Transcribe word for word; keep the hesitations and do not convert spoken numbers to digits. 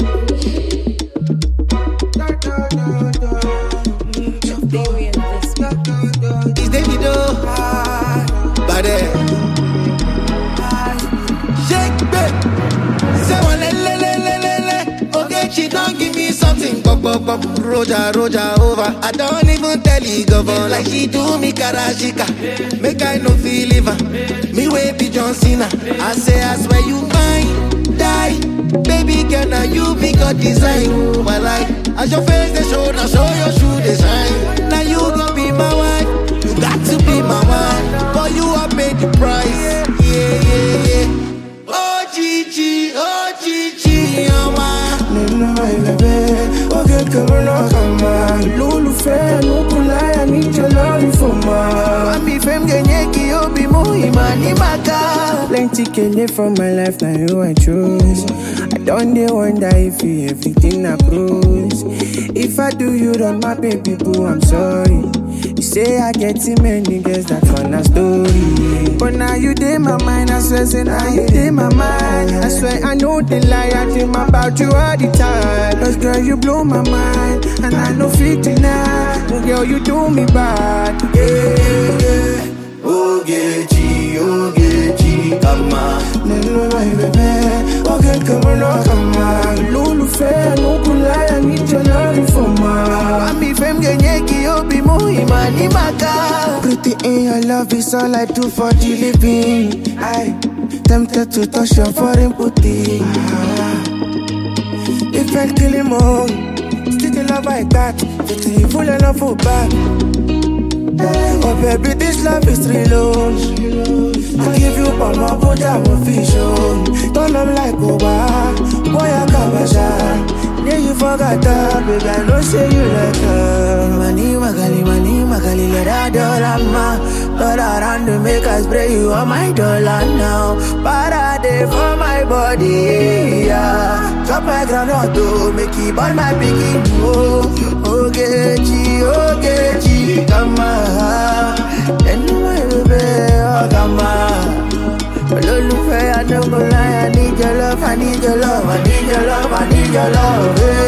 It's Davido, Bade. Shake babe, say one le le le le le le. Okay, she don't give me something, pop pop pop. Roja roja over. I don't even tell you governor like she do me karashika. Make I no feel liver. Me way be John Cena. I say I swear you mine, die. Baby girl, now you be God design. My life, as your face they show, now show your shoe design. Now you gon' be my wife. You got to be my wife. For you I paid the price. Yeah, yeah, yeah. Oh Gigi, oh Gigi, oh my. Nena my baby, oh girl come on, come on. Lulu fair, no kulai, I need your love for my. Mami fem genyeki, obi muhima ni maka. Plenty kele from my life, now you I choose. I don't dey wonder if you everything I cruise. If I do you wrong, my baby boo, I'm sorry. You say I get too many girls, that's on a story. But now you dey my mind, I swear, say now you dey my mind. I swear I know the lie, I dream about you all the time. Cause girl, you blow my mind, and I know fit deny. Oh girl, you do me bad. Yeah, yeah, yeah. Oh Geji, oh Geji, come on. Nena my baby, oh girl, come on, oh, come on. Lulu fair, no kulai, I need your love for my. Mami fem genyeki, obi muhima ni maka. Pretty in your love is all I do for the living. I tempted to touch your foreign booty. Ah. If I kill him all, still the love I got. Pretty full of love for back. Oh baby, this love is real. I give you all my body, I'm official. Turn up like Oba, boy I kabasha. Yeah, you forgot that, baby, I know say you like her. Mani magali, mani magali, let her dollar ma. Turn around to make us spray you on my dollar now. Parade for my body, yeah. Drop my ground to make it burn my piggy. Oh, oh, Geji, oh, Geji, come on. Anyway, baby, oh, come on. Lulu, I don't go lie, I need your love, I need your love, I need your love, I need your love, hey.